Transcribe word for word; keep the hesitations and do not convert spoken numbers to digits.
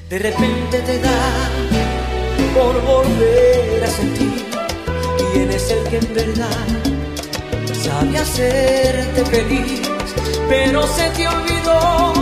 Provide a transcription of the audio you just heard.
De repente te da por volver a sentir quién es el que en verdad sabe hacerte feliz, pero se te olvidó